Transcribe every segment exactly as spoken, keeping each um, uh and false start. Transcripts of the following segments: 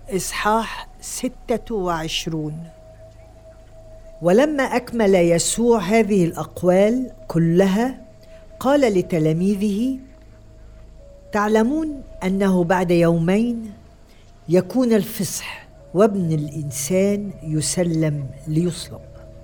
إصحاح ستة وعشرون. ولما أكمل يسوع هذه الأقوال كلها قال لتلاميذه: تعلمون أنه بعد يومين يكون الفصح وابن الإنسان يسلم ليصلب.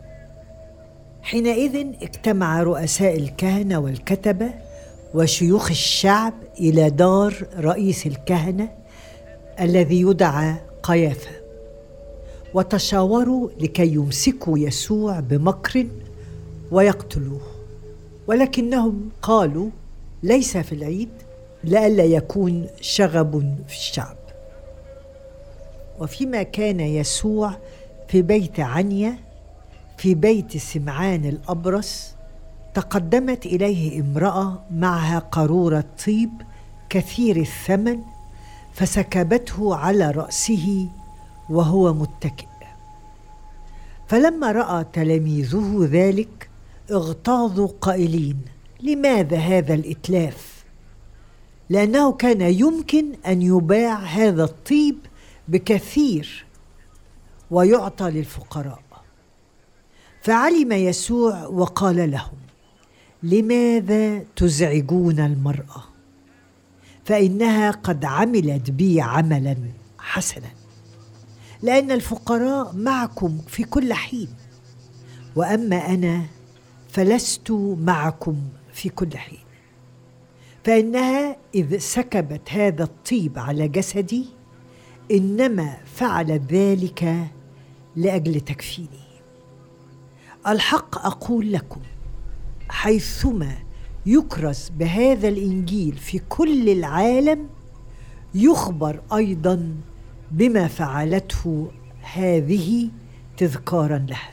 حينئذ اجتمع رؤساء الكهنة والكتبة وشيوخ الشعب إلى دار رئيس الكهنة الذي يدعى قيافة، وتشاوروا لكي يمسكوا يسوع بمكر ويقتلوه، ولكنهم قالوا: ليس في العيد، لئلا يكون شغب في الشعب. وفيما كان يسوع في بيت عنيا في بيت سمعان الأبرص، تقدمت إليه امرأة معها قارورة طيب كثير الثمن، فسكبته على رأسه وهو متكئ. فلما رأى تلاميذه ذلك اغتاظوا قائلين: لماذا هذا الإتلاف؟ لأنه كان يمكن أن يباع هذا الطيب بكثير ويعطى للفقراء. فعلم يسوع وقال لهم: لماذا تزعجون المرأة؟ فإنها قد عملت بي عملا حسنا، لأن الفقراء معكم في كل حين، وأما أنا فلست معكم في كل حين. فإنها إذ سكبت هذا الطيب على جسدي إنما فعلت ذلك لأجل تكفيني. الحق أقول لكم، حيثما يكرز بهذا الإنجيل في كل العالم يخبر أيضا بما فعلته هذه تذكارا لها.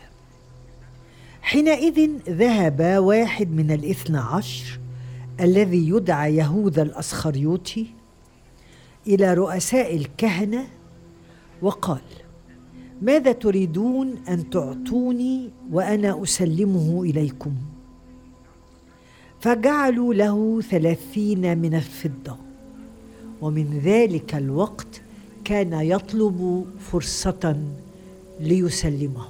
حينئذ ذهب واحد من الاثنى عشر الذي يدعى يهوذا الأسخريوطي إلى رؤساء الكهنة وقال: ماذا تريدون أن تعطوني وأنا أسلمه إليكم؟ فجعلوا له ثلاثين من الفضة، ومن ذلك الوقت كان يطلب فرصة ليسلمه.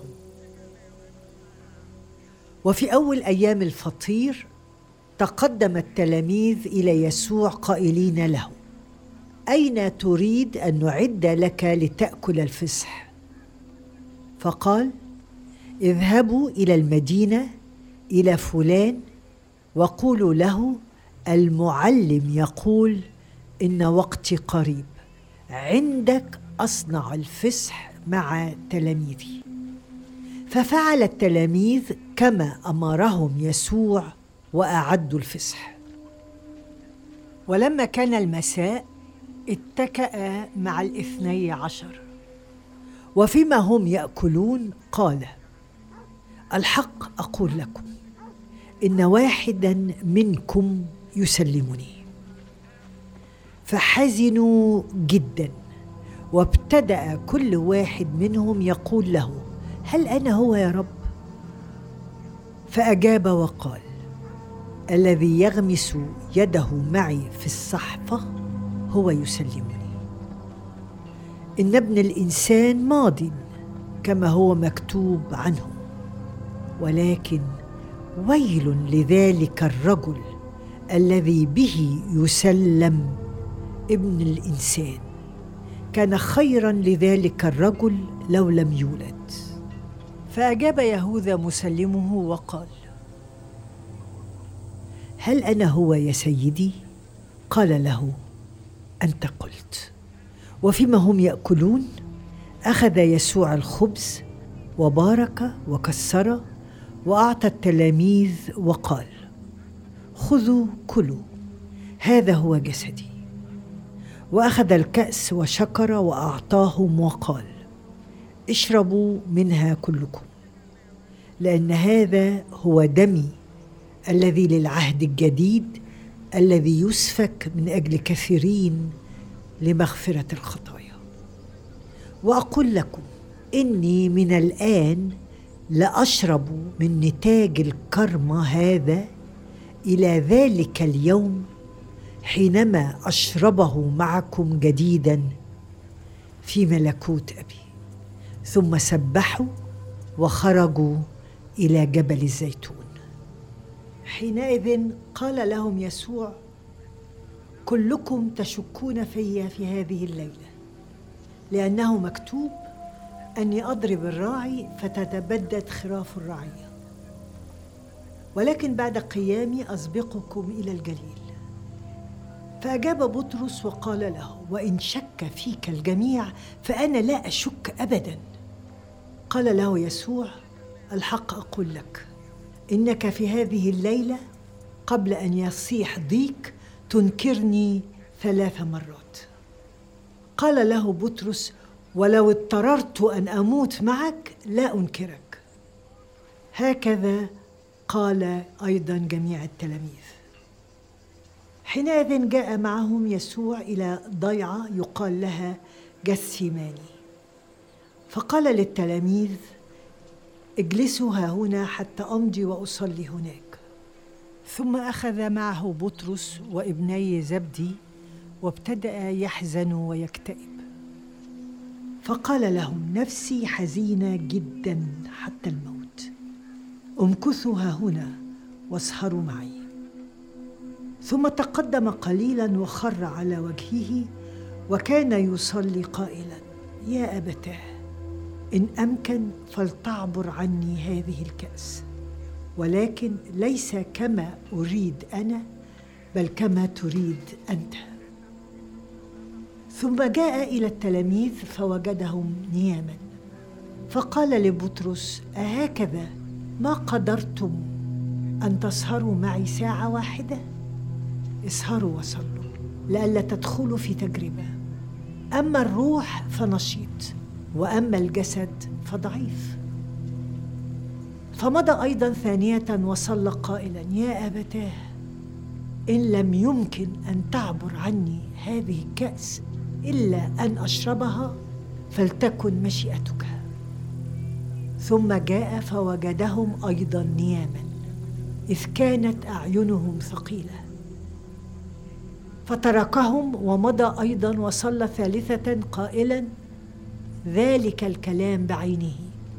وفي أول أيام الفطير تقدم التلاميذ إلى يسوع قائلين له: أين تريد أن نعد لك لتأكل الفصح؟ فقال: اذهبوا إلى المدينة إلى فلان وقولوا له: المعلم يقول إن وقتي قريب، عندك أصنع الفصح مع تلاميذي. ففعل التلاميذ كما أمرهم يسوع وأعدوا الفصح. ولما كان المساء اتكأ مع الاثني عشر، وفيما هم يأكلون قال: الحق أقول لكم إن واحدا منكم يسلمني. فحزنوا جدا، وابتدأ كل واحد منهم يقول له: هل أنا هو يا رب؟ فأجاب وقال: الذي يغمس يده معي في الصحفة هو يسلمني. إن ابن الإنسان ماضٍ كما هو مكتوب عنه، ولكن ويل لذلك الرجل الذي به يسلم ابن الإنسان. كان خيرا لذلك الرجل لو لم يولد. فأجاب يهوذا مسلمه وقال: هل أنا هو يا سيدي؟ قال له: أنت قلت. وفيما هم يأكلون أخذ يسوع الخبز وبارك وكسر وأعطى التلاميذ وقال: خذوا كلوا، هذا هو جسدي. وأخذ الكأس وشكر وأعطاهم وقال: اشربوا منها كلكم، لأن هذا هو دمي الذي للعهد الجديد الذي يسفك من أجل كثيرين لمغفرة الخطايا. وأقول لكم إني من الآن لأشرب من نتاج الكرمة هذا إلى ذلك اليوم حينما أشربه معكم جديدا في ملكوت أبي. ثم سبحوا وخرجوا إلى جبل الزيتون. حينئذ قال لهم يسوع: كلكم تشكون في في هذه الليلة، لأنه مكتوب: أني أضرب الراعي فتتبدد خراف الرعية، ولكن بعد قيامي أسبقكم إلى الجليل. فأجاب بطرس وقال له: وإن شك فيك الجميع فأنا لا أشك أبدا. قال له يسوع: الحق أقول لك، إنك في هذه الليلة قبل أن يصيح ضيق تنكرني ثلاث مرات. قال له بطرس: ولو اضطررت أن أموت معك لا أنكرك. هكذا قال أيضا جميع التلاميذ. حينئذ جاء معهم يسوع إلى ضيعة يقال لها جثيماني، فقال للتلاميذ: اجلسوا ها هنا حتى أمضي وأصلي هناك. ثم أخذ معه بطرس وابني زبدي وابتدأ يحزن ويكتئب، فقال لهم: نفسي حزينة جدا حتى الموت، امكثوا ها هنا واسهروا معي. ثم تقدم قليلا وخر على وجهه وكان يصلي قائلا: يا أبتاه، إن أمكن فلتعبر عني هذه الكأس، ولكن ليس كما أريد أنا بل كما تريد أنت. ثم جاء إلى التلاميذ فوجدهم نياما، فقال لبطرس: أهكذا ما قدرتم أن تسهروا معي ساعة واحدة؟ اسهروا وصلوا لئلا تدخلوا في تجربة. أما الروح فنشيط، وأما الجسد فضعيف. فمضى أيضا ثانية وصلى قائلا: يا أبتاه، إن لم يمكن أن تعبر عني هذه الكأس إلا أن أشربها فلتكن مشيئتك. ثم جاء فوجدهم أيضا نياما، إذ كانت أعينهم ثقيلة، فتركهم ومضى أيضا وصلى ثالثة قائلا ذلك الكلام بعينه.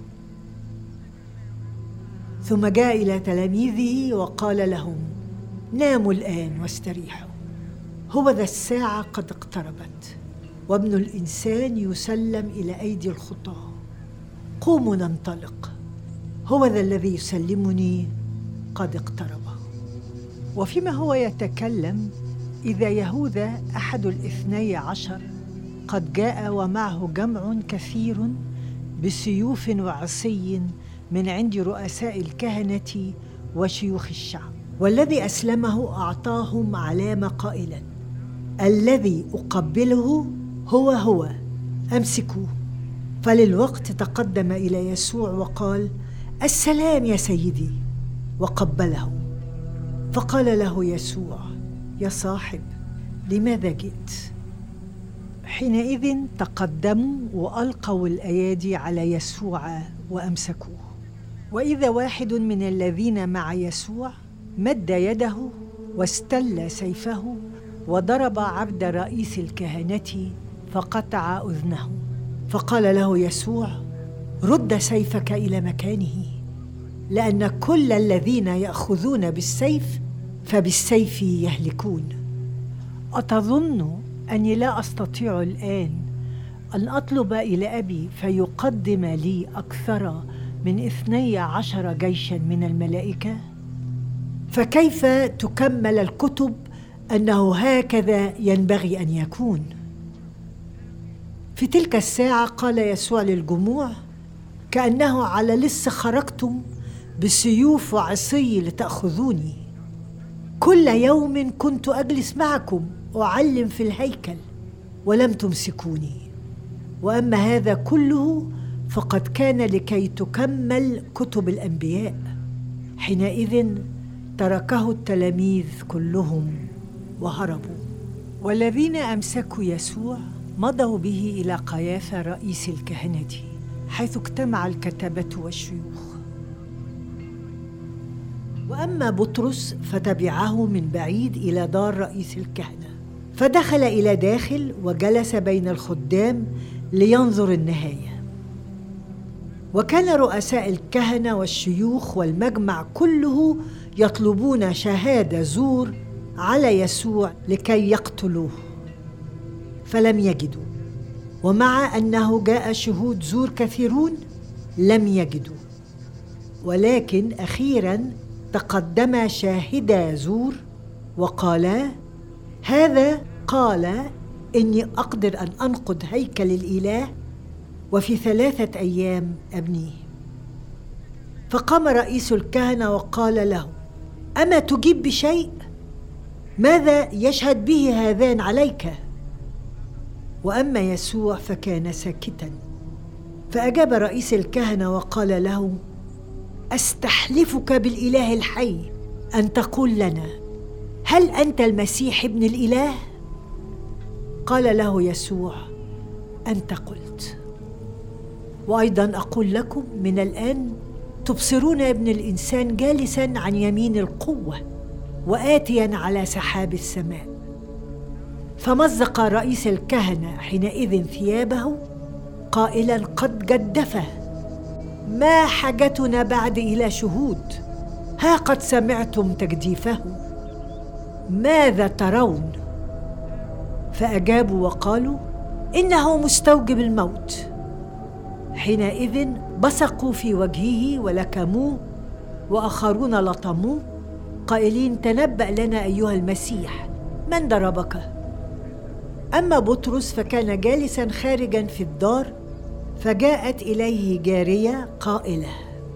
ثم جاء إلى تلاميذه وقال لهم: ناموا الآن واستريحوا، هو ذا الساعة قد اقتربت، وابن الإنسان يسلم إلى أيدي الخطاة. قوموا ننطلق، هو ذا الذي يسلمني قد اقترب. وفيما هو يتكلم إذا يهوذا أحد الاثني عشر قد جاء ومعه جمع كثير بسيوف وعصي من عند رؤساء الكهنة وشيوخ الشعب، والذي أسلمه أعطاهم علامة قائلا: الذي أقبله هو هو، أمسكوه. فللوقت تقدم إلى يسوع وقال: السلام يا سيدي، وقبله. فقال له يسوع: يا صاحب، لماذا جئت؟ حينئذ تقدموا وألقوا الأيادي على يسوع وأمسكوه. وإذا واحد من الذين مع يسوع مد يده واستل سيفه وضرب عبد رئيس الكهنة فقطع أذنه. فقال له يسوع: رد سيفك إلى مكانه، لأن كل الذين يأخذون بالسيف فبالسيف يهلكون. أتظن أني لا أستطيع الآن أن أطلب إلى أبي فيقدم لي أكثر من اثني عشر جيشا من الملائكة؟ فكيف تكمل الكتب أنه هكذا ينبغي أن يكون؟ في تلك الساعة قال يسوع للجموع: كأنه على لص خرجتم بسيوف وعصي لتأخذوني. كل يوم كنت أجلس معكم أعلم في الهيكل ولم تمسكوني، وأما هذا كله فقد كان لكي تكمل كتب الأنبياء. حينئذ تركه التلاميذ كلهم وهربوا. والذين أمسكوا يسوع مضوا به إلى قيافة رئيس الكهنة، حيث اجتمع الكتبة والشيوخ. وأما بطرس فتبعه من بعيد إلى دار رئيس الكهنة، فدخل إلى داخل وجلس بين الخدام لينظر النهاية. وكان رؤساء الكهنة والشيوخ والمجمع كله يطلبون شهادة زور على يسوع لكي يقتلوه، فلم يجدوا، ومع أنه جاء شهود زور كثيرون لم يجدوا. ولكن أخيراً تقدم شاهدا زور وقالا: هذا قال إني أقدر أن أنقض هيكل الإله وفي ثلاثة أيام أبنيه. فقام رئيس الكهنة وقال له: أما تجيب بشيء؟ ماذا يشهد به هذان عليك؟ وأما يسوع فكان ساكتاً. فأجاب رئيس الكهنة وقال له: أستحلفك بالإله الحي أن تقول لنا، هل أنت المسيح ابن الإله؟ قال له يسوع: أنت قلت. وأيضا أقول لكم من الآن تبصرون ابن الإنسان جالسا عن يمين القوة وآتيا على سحاب السماء. فمزق رئيس الكهنة حينئذ ثيابه قائلا: قد جدفه، ما حاجتنا بعد إلى شهود؟ ها قد سمعتم تجديفه، ماذا ترون؟ فأجابوا وقالوا: إنه مستوجب الموت. حينئذ بصقوا في وجهه ولكموه، وآخرون لطموه قائلين: تنبأ لنا أيها المسيح، من ضربك؟ أما بطرس فكان جالسا خارجا في الدار، فجاءت إليه جارية قائلة: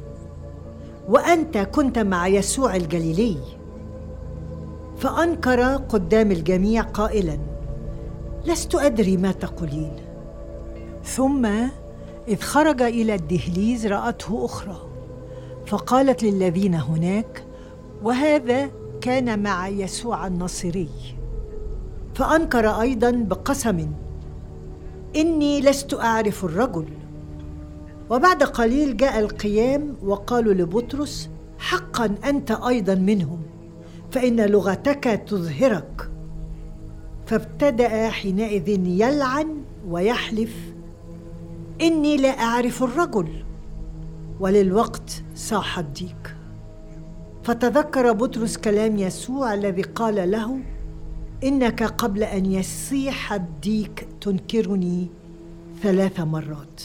وأنت كنت مع يسوع الجليلي. فأنكر قدام الجميع قائلا: لست أدري ما تقولين. ثم إذ خرج إلى الدهليز رأته أخرى، فقالت للذين هناك: وهذا كان مع يسوع الناصري. فأنكر أيضا بقسم: إني لست أعرف الرجل. وبعد قليل جاء القيام وقالوا لبطرس: حقا أنت أيضا منهم، فإن لغتك تظهرك. فابتدأ حينئذ يلعن ويحلف: إني لا أعرف الرجل. وللوقت صاح الديك. فتذكر بطرس كلام يسوع الذي قال له: إنك قبل أن يصيح الديك تنكرني ثلاث مرات.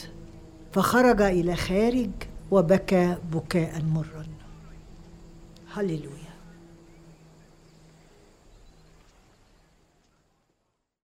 فخرج إلى خارج وبكى بكاء مرا. هللويا.